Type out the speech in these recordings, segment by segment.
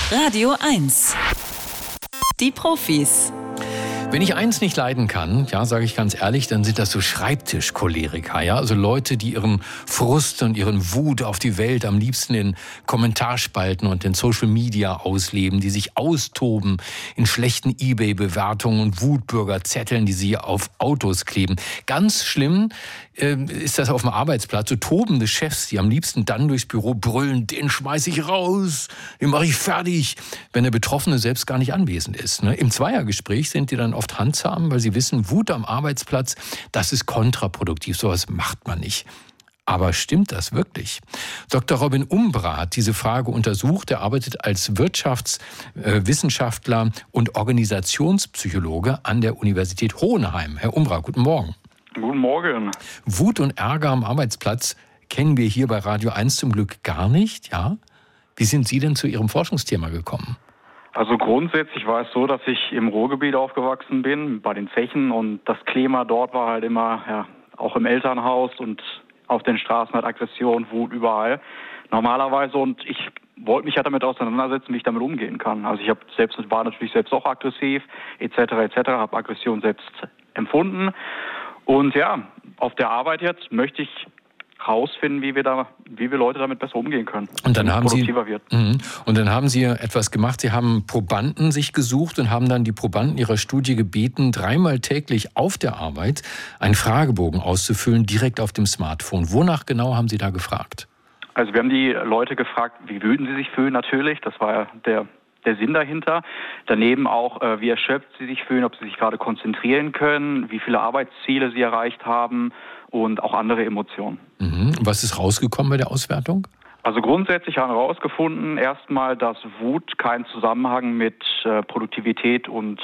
Radio 1. Die Profis. Wenn ich eins nicht leiden kann, ja, sage ich ganz ehrlich, dann sind das so Schreibtischcholeriker, ja, also Leute, die ihren Frust und ihren Wut auf die Welt am liebsten in Kommentarspalten und in Social Media ausleben, die sich austoben in schlechten eBay-Bewertungen und Wutbürgerzetteln, die sie auf Autos kleben. Ganz schlimm ist das auf dem Arbeitsplatz, so tobende Chefs, die am liebsten dann durchs Büro brüllen, den schmeiß ich raus, den mache ich fertig, wenn der Betroffene selbst gar nicht anwesend ist. Ne? Im Zweiergespräch sind die dann oft handzahm, weil sie wissen, Wut am Arbeitsplatz, das ist kontraproduktiv, sowas macht man nicht. Aber stimmt das wirklich? Dr. Robin Umbra hat diese Frage untersucht. Er arbeitet als Wirtschaftswissenschaftler und Organisationspsychologe an der Universität Hohenheim. Herr Umbra, guten Morgen. Guten Morgen. Wut und Ärger am Arbeitsplatz kennen wir hier bei Radio 1 zum Glück gar nicht, ja? Wie sind Sie denn zu Ihrem Forschungsthema gekommen? Also grundsätzlich war es so, dass ich im Ruhrgebiet aufgewachsen bin, bei den Zechen, und das Klima dort war halt immer, ja, auch im Elternhaus und auf den Straßen halt Aggression, Wut überall. Normalerweise, und ich wollte mich halt damit auseinandersetzen, wie ich damit umgehen kann. Also ich war natürlich selbst auch aggressiv, etc., habe Aggression selbst empfunden. Und ja, auf der Arbeit jetzt möchte ich rausfinden, wie wir Leute damit besser umgehen können. Und dann haben Sie wird. etwas gemacht. Sie haben Probanden sich gesucht und haben dann die Probanden Ihrer Studie gebeten, 3-mal täglich auf der Arbeit einen Fragebogen auszufüllen, direkt auf dem Smartphone. Wonach genau haben Sie da gefragt? Also wir haben die Leute gefragt, wie würden sie sich fühlen, natürlich. Das war ja der Sinn dahinter. Daneben auch, wie erschöpft sie sich fühlen, ob sie sich gerade konzentrieren können, wie viele Arbeitsziele sie erreicht haben und auch andere Emotionen. Was ist rausgekommen bei der Auswertung? Also grundsätzlich haben wir herausgefunden, erstmal, dass Wut keinen Zusammenhang mit Produktivität und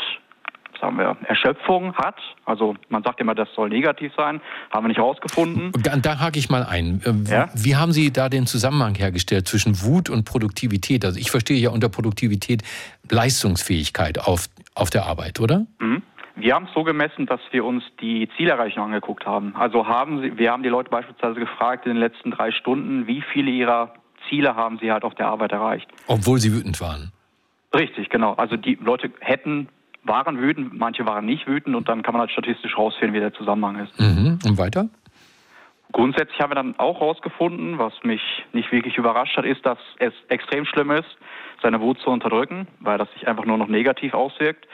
Erschöpfung hat. Also man sagt immer, das soll negativ sein. Haben wir nicht herausgefunden. Da hake ich mal ein. Ja? Wie haben Sie da den Zusammenhang hergestellt zwischen Wut und Produktivität? Also ich verstehe ja unter Produktivität Leistungsfähigkeit auf der Arbeit, oder? Wir haben es so gemessen, dass wir uns die Zielerreichung angeguckt haben. Also wir haben die Leute beispielsweise gefragt in den letzten 3 Stunden, wie viele ihrer Ziele haben sie halt auf der Arbeit erreicht. Obwohl sie wütend waren? Richtig, genau. Also die Leute waren wütend, manche waren nicht wütend, und dann kann man halt statistisch rausfinden, wie der Zusammenhang ist. Und weiter? Grundsätzlich haben wir dann auch rausgefunden, was mich nicht wirklich überrascht hat, ist, dass es extrem schlimm ist, seine Wut zu unterdrücken, weil das sich einfach nur noch negativ auswirkt.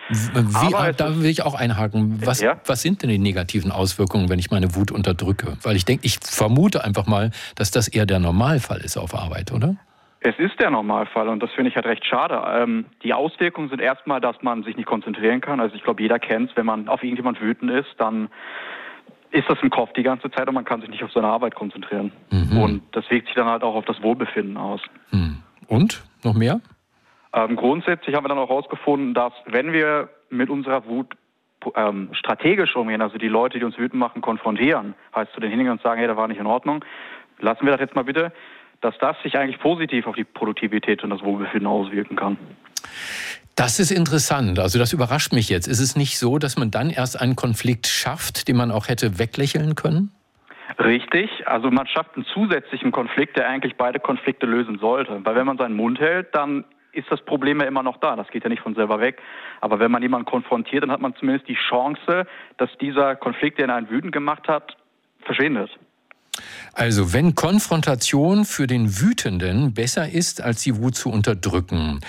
Da will ich auch einhaken. Was sind denn die negativen Auswirkungen, wenn ich meine Wut unterdrücke? Weil ich vermute einfach mal, dass das eher der Normalfall ist auf Arbeit, oder? Es ist der Normalfall, und das finde ich halt recht schade. Die Auswirkungen sind erstmal, dass man sich nicht konzentrieren kann. Also ich glaube, jeder kennt es, wenn man auf irgendjemand wütend ist, dann ist das im Kopf die ganze Zeit und man kann sich nicht auf seine Arbeit konzentrieren. Und das wirkt sich dann halt auch auf das Wohlbefinden aus. Und? Noch mehr? Grundsätzlich haben wir dann auch herausgefunden, dass wenn wir mit unserer Wut strategisch umgehen, also die Leute, die uns wütend machen, konfrontieren, heißt zu denen hingehen und sagen, hey, das war nicht in Ordnung, lassen wir das jetzt mal bitte, dass das sich eigentlich positiv auf die Produktivität und das Wohlbefinden auswirken kann. Das ist interessant. Also das überrascht mich jetzt. Ist es nicht so, dass man dann erst einen Konflikt schafft, den man auch hätte weglächeln können? Richtig. Also man schafft einen zusätzlichen Konflikt, der eigentlich beide Konflikte lösen sollte. Weil wenn man seinen Mund hält, dann ist das Problem ja immer noch da. Das geht ja nicht von selber weg. Aber wenn man jemanden konfrontiert, dann hat man zumindest die Chance, dass dieser Konflikt, der ihn einen wütend gemacht hat, verschwindet. Also wenn Konfrontation für den Wütenden besser ist, als die Wut zu unterdrücken,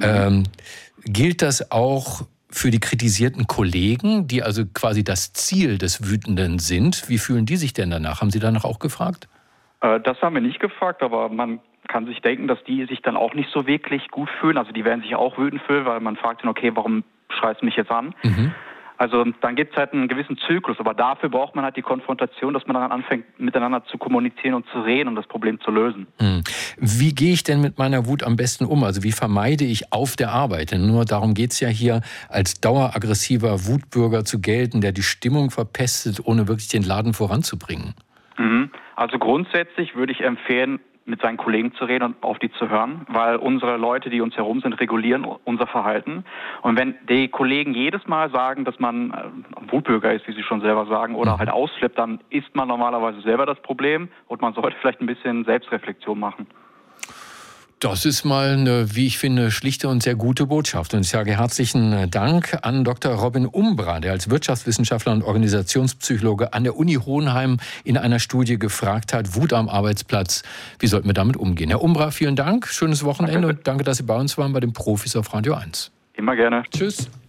gilt das auch für die kritisierten Kollegen, die also quasi das Ziel des Wütenden sind? Wie fühlen die sich denn danach? Haben Sie danach auch gefragt? Das haben wir nicht gefragt, aber man kann sich denken, dass die sich dann auch nicht so wirklich gut fühlen. Also die werden sich auch wütend fühlen, weil man fragt dann, okay, warum schreist du mich jetzt an? Also dann gibt es halt einen gewissen Zyklus, aber dafür braucht man halt die Konfrontation, dass man dann anfängt, miteinander zu kommunizieren und zu reden und das Problem zu lösen. Wie gehe ich denn mit meiner Wut am besten um? Also wie vermeide ich auf der Arbeit? Denn nur darum geht es ja hier, als daueraggressiver Wutbürger zu gelten, der die Stimmung verpestet, ohne wirklich den Laden voranzubringen. Also grundsätzlich würde ich empfehlen, mit seinen Kollegen zu reden und auf die zu hören, weil unsere Leute, die uns herum sind, regulieren unser Verhalten. Und wenn die Kollegen jedes Mal sagen, dass man Wutbürger ist, wie sie schon selber sagen, oder halt ausflippt, dann ist man normalerweise selber das Problem und man sollte vielleicht ein bisschen Selbstreflexion machen. Das ist mal eine, wie ich finde, schlichte und sehr gute Botschaft. Und ich sage herzlichen Dank an Dr. Robin Umbra, der als Wirtschaftswissenschaftler und Organisationspsychologe an der Uni Hohenheim in einer Studie gefragt hat, Wut am Arbeitsplatz, wie sollten wir damit umgehen? Herr Umbra, vielen Dank, schönes Wochenende und danke, dass Sie bei uns waren bei den Profis auf Radio 1. Immer gerne. Tschüss.